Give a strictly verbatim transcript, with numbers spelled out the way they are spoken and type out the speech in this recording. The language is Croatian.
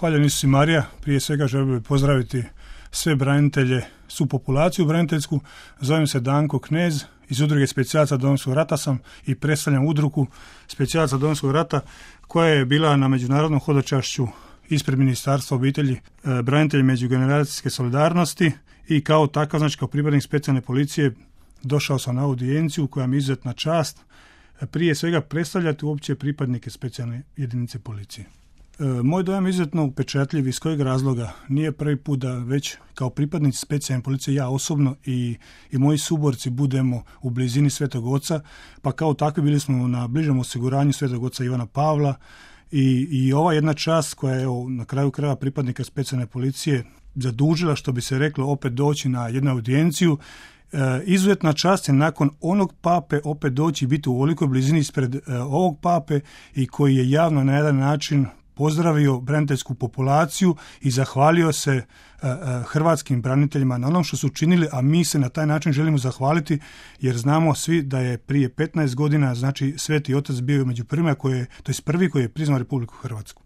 Zahvaljujem Isus i Marija. Prije svega želim bi pozdraviti sve branitelje, svu populaciju braniteljsku. Zovem se Danko Knez, iz udruge specijalaca Domovinskog rata sam i predstavljam udrugu specijalaca Domovinskog rata koja je bila na međunarodnom hodočašću ispred Ministarstva obitelji, e, branitelji međugeneracijske solidarnosti i kao takav, znači kao pripadnik specijalne policije, došao sam na audijenciju koja mi je izuzetna čast prije svega predstavljati uopće pripadnike specijalne jedinice policije. E, moj dojam je izuzetno upečatljiv. Iz kojeg razloga? Nije prvi put da već kao pripadnici specijalne policije ja osobno i, i moji suborci budemo u blizini Svetog Oca, pa kao takvi bili smo na bližem osiguranju Svetog Oca Ivana Pavla i, i ova jedna čast koja je evo, na kraju krajeva pripadnika specijalne policije zadužila, što bi se reklo, opet doći na jednu audijenciju. E, izuzetna čast je nakon onog pape opet doći i biti u ovolikoj blizini ispred e, ovog pape i koji je javno na jedan način pozdravio braniteljsku populaciju i zahvalio se e, e, hrvatskim braniteljima na onom što su učinili, a mi se na taj način želimo zahvaliti jer znamo svi da je prije petnaest godina, znači Sveti Otac bio među prvima koji je, to jest prvi koji je priznao Republiku Hrvatsku.